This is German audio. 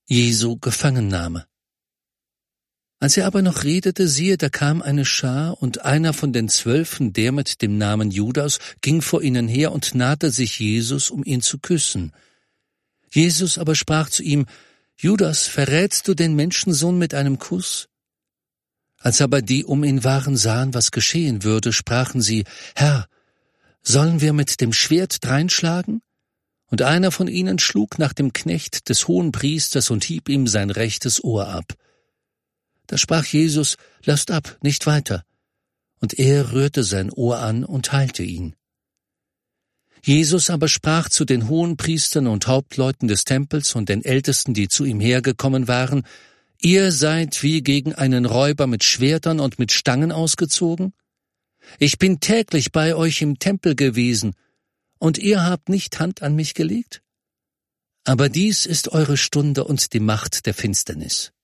Jesu Gefangennahme. Als er aber noch redete, siehe, da kam eine Schar, und einer von den 12, der mit dem Namen Judas, ging vor ihnen her und nahte sich Jesus, um ihn zu küssen. Jesus aber sprach zu ihm: Judas, verrätst du den Menschensohn mit einem Kuss? Als aber die um ihn waren, sahen, was geschehen würde, sprachen sie: Herr, sollen wir mit dem Schwert dreinschlagen? Und einer von ihnen schlug nach dem Knecht des Hohenpriesters und hieb ihm sein rechtes Ohr ab. Da sprach Jesus: Lasst ab, nicht weiter. Und er rührte sein Ohr an und heilte ihn. Jesus aber sprach zu den Hohenpriestern und Hauptleuten des Tempels und den Ältesten, die zu ihm hergekommen waren: Ihr seid wie gegen einen Räuber mit Schwertern und mit Stangen ausgezogen? Ich bin täglich bei euch im Tempel gewesen, und ihr habt nicht Hand an mich gelegt? Aber dies ist eure Stunde und die Macht der Finsternis.